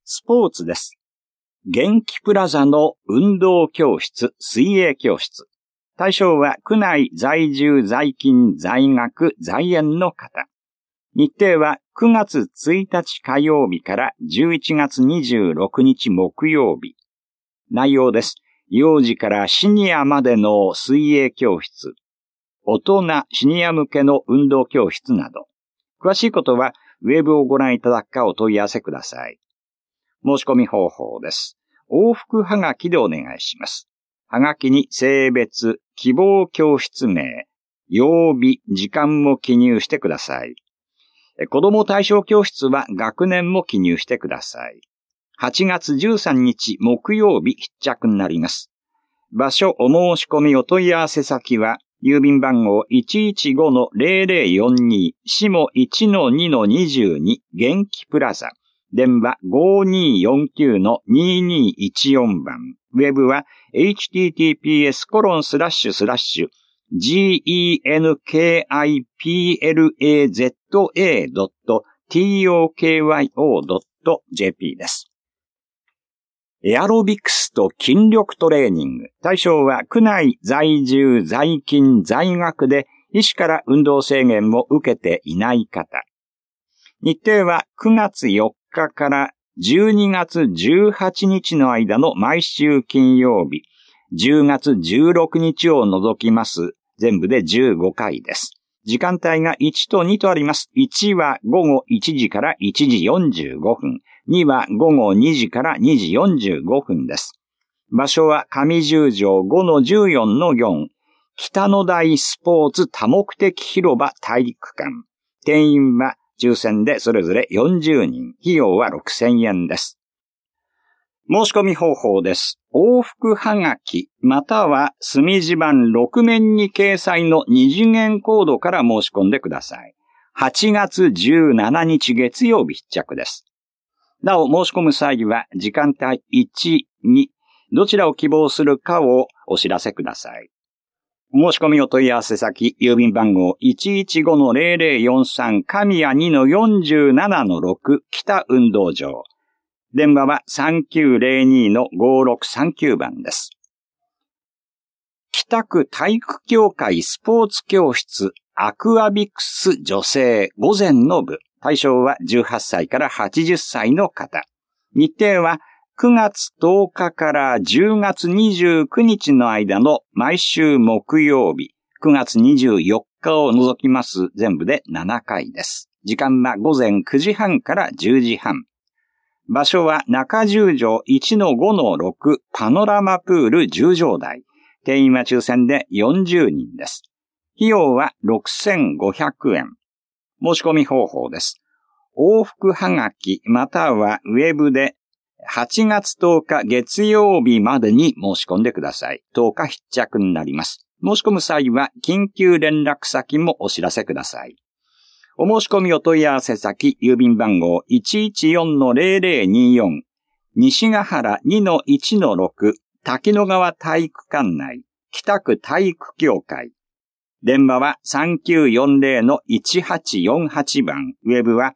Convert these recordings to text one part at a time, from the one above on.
スポーツです。元気プラザの運動教室、水泳教室。対象は区内在住在勤在学在園の方。日程は9月1日火曜日から11月26日木曜日。内容です。幼児からシニアまでの水泳教室。大人、シニア向けの運動教室など。詳しいことはウェブをご覧いただくかお問い合わせください。申し込み方法です。往復はがきでお願いします。はがきに性別、希望教室名、曜日、時間も記入してください。子ども対象教室は学年も記入してください。8月13日木曜日必着になります。場所お申し込みお問い合わせ先は、郵便番号 115-0042 下 1-2-22 元気プラザ。電話 5249-2214 番。ウェブは https://genkiplaza.tokyo.jp です。エアロビクスと筋力トレーニング。対象は区内在住在勤在学で医師から運動制限を受けていない方。日程は9月4日から12月18日の間の毎週金曜日、10月16日を除きます全部で15回です。時間帯が1と2とあります。1は午後1時から1時45分。2は午後2時から2時45分です。場所は上十条 5-14-4 北の台スポーツ多目的広場体育館。定員は抽選でそれぞれ40人。費用は6000円です。申し込み方法です。往復はがき、または墨字版6面に掲載の二次元コードから申し込んでください。8月17日月曜日必着です。なお、申し込む際は時間帯1、2、どちらを希望するかをお知らせください。申し込みお問い合わせ先、郵便番号 115-0043 神谷 2-47-6 北運動場。電話は 3902-5639 番です。北区体育協会スポーツ教室アクアビクス女性午前の部。対象は18歳から80歳の方。日程は9月10日から10月29日の間の毎週木曜日、9月24日を除きます全部で7回です。時間は午前9時半から10時半。場所は中十条 1-5-6 パノラマプール10条台。定員は抽選で40人です。費用は6500円。申し込み方法です。往復はがきまたはウェブで8月10日月曜日までに申し込んでください。10日必着になります。申し込む際は緊急連絡先もお知らせください。お申し込みお問い合わせ先、郵便番号 114-0024 西ヶ原 2-1-6 滝野川体育館内北区体育協会。電話は 3940-1848 番。ウェブは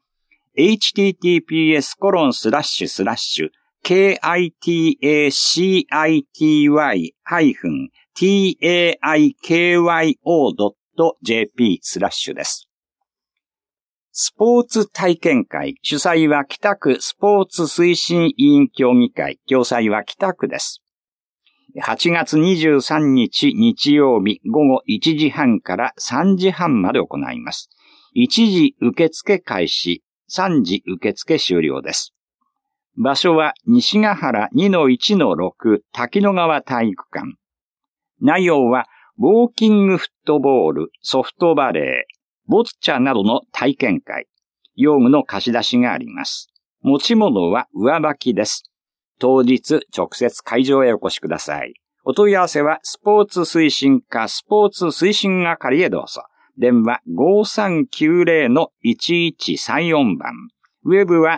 https://kity-taikyo.jp/ です。スポーツ体験会。主催は北区スポーツ推進委員協議会。共催は北区です。8月23日日曜日午後1時半から3時半まで行います。1時受付開始、3時受付終了です。場所は西ヶ原 2-1-6 滝野川体育館。内容はウォーキングフットボール、ソフトバレー、ボッチャなどの体験会。用具の貸し出しがあります。持ち物は上履きです。当日直接会場へお越しください。お問い合わせはスポーツ推進課スポーツ推進係へどうぞ。電話 5390-1134 番。ウェブは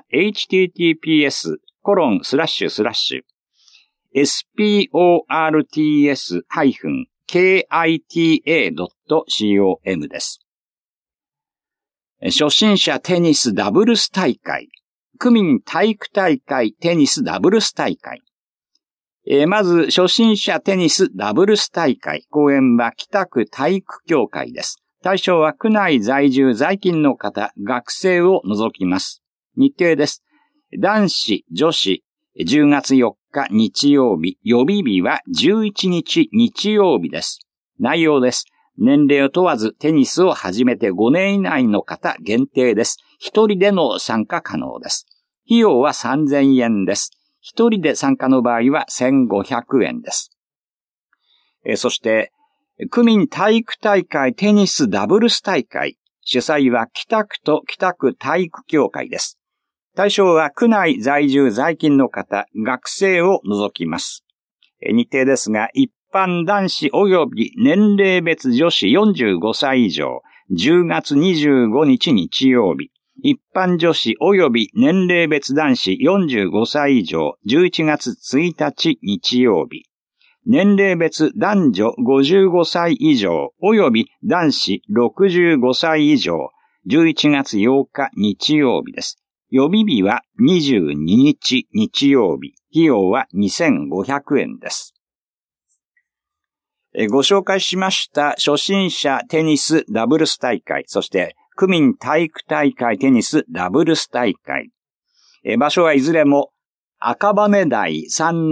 https://sports-kita.com です。初心者テニスダブルス大会。 区民体育大会テニスダブルス大会。まず、初心者テニスダブルス大会。講演は北区体育協会です。対象は区内在住在勤の方、学生を除きます。日程です。男子、女子、10月4日日曜日、予備日は11日日曜日です。内容です。年齢を問わずテニスを始めて5年以内の方限定です。一人での参加可能です。費用は3000円です。一人で参加の場合は1500円です。そして、区民体育大会テニスダブルス大会。主催は北区と北区体育協会です。対象は区内在住在勤の方、学生を除きます。日程ですが、一般男子及び年齢別女子45歳以上、10月25日日曜日。一般女子及び年齢別男子45歳以上、11月1日日曜日。年齢別男女55歳以上及び男子65歳以上、11月8日日曜日です。予備日は22日日曜日。費用は2500円です。ご紹介しました初心者テニスダブルス大会、そして区民体育大会テニスダブルス大会。場所はいずれも赤羽台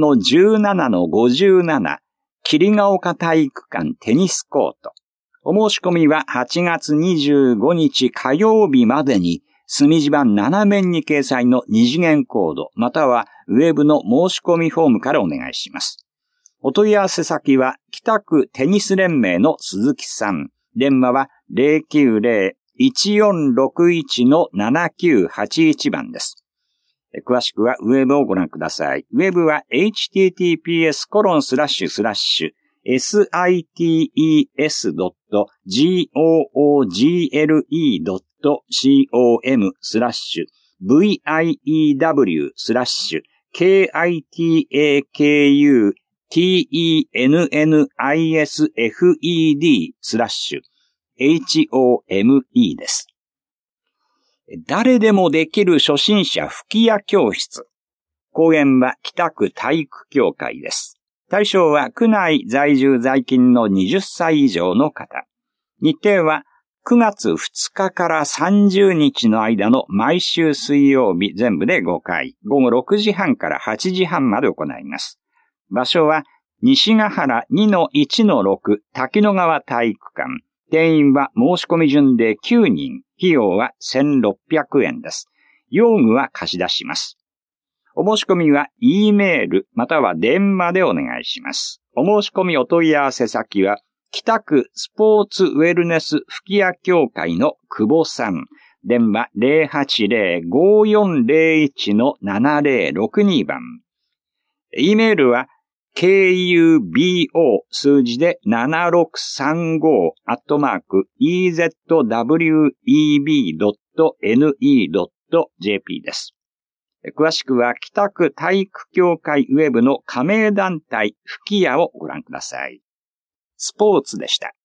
3-17-57 桐ヶ丘体育館テニスコート。お申し込みは8月25日火曜日までに隅地版7面に掲載の2次元コードまたはウェブの申し込みフォームからお願いします。お問い合わせ先は北区テニス連盟の鈴木さん。電話は 090-1461-7981 番です。詳しくはウェブをご覧ください。ウェブは https://view.google.com/TENISFED/HOME です。誰でもできる初心者吹き矢教室。講演は北区体育協会です。対象は区内在住在勤の20歳以上の方。日程は9月2日から30日の間の毎週水曜日全部で5回、午後6時半から8時半まで行います。場所は西ヶ原 2-1-6 滝野川体育館。定員は申し込み順で9人。費用は1600円です。用具は貸し出します。お申し込みは E メールまたは電話でお願いします。お申し込みお問い合わせ先は北区スポーツウェルネス吹矢協会の久保さん。電話 080-5401-7062 番。E メールはKUBO 数字で7635@ezweb.ne.jp です。詳しくは北区体育協会ウェブの加盟団体吹矢をご覧ください。スポーツでした。